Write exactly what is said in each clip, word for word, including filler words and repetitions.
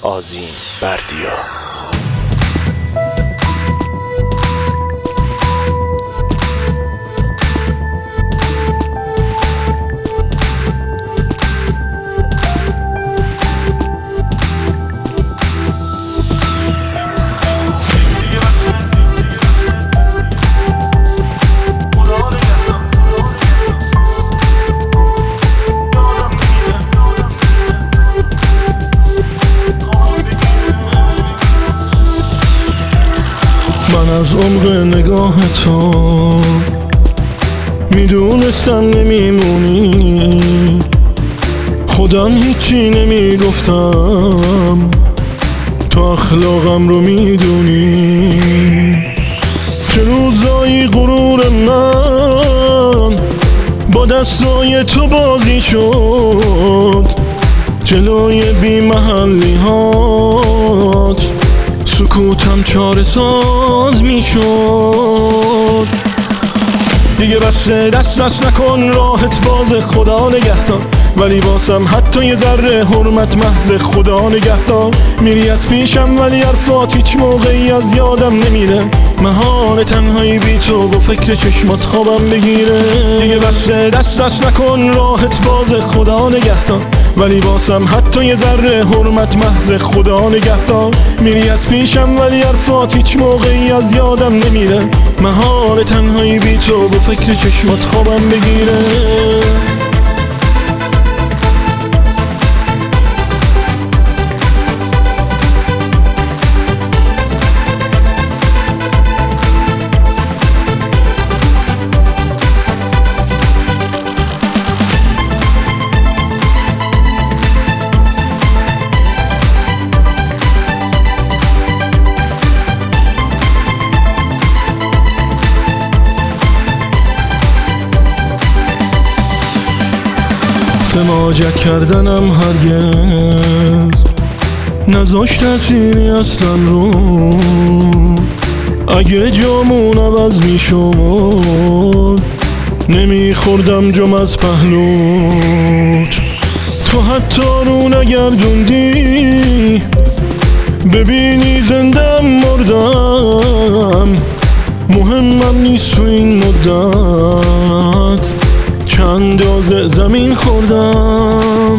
آذین بردیا. من از عمق نگاه تو میدونستم نمیمونی، خودم هیچی نمیگفتم، تو اخلاقم رو میدونی. چه روزایی غرور من با دستای تو بازی شد، جلوی بی محلی هات سکوتم چاره ساز می شد. دیگه بسه دست دست نکن، راحت باز، خدا نگهدار. ولی واسم حتی یه ذره حرمت محض، خدا نگهدار. میری از پیشم ولی حرفات هیچ موقعی از یادم نمیره، محال تنهایی بی تو با فکر چشمات خوابم بگیره. دیگه بسه دست دست نکن، راحت باز، خدا نگهدار. ولی واسم حتی یه ذره حرمت محض، خدا نگهدار. میری از پیشم ولی حرفات هیچ موقعی از یادم نمیره، محال تنهایی بی تو با فکر چشمات خوابم بگیره. سماجت کردنم هرگز نذاشت تأثیری اصلا رو، اگه جامون عوض میشد نمیخوردم جم از پهلوت. تو حتی رو نگردوندی ببینی زندم مردم، مهمم نیست تو این مدت چند آز زمین خوردم.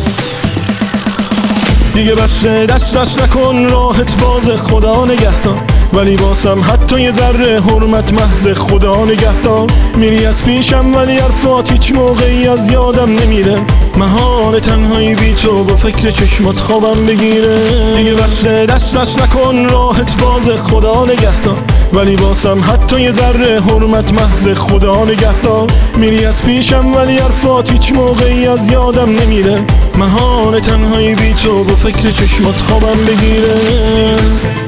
دیگه بسه دست دست نکن، راحت باز، خدا نگهدار. ولی واسم حتی یه ذره حرمت محض، خدا نگهدار. میری از پیشم ولی حرفات هیچ موقعی از یادم نمیره، محال تنهایی بی تو با فکر چشمات خوابم بگیره. دیگه بسه دست دست نکن، راحت باز، خدا نگهدار. ولی واسم حتی یه ذره حرمت محض، خدا نگهدار. میری از پیشم ولی حرفات هیچ موقعی از یادم نمیره، محال تنهایی بی تو با فکر چشمات خوابم بگیره.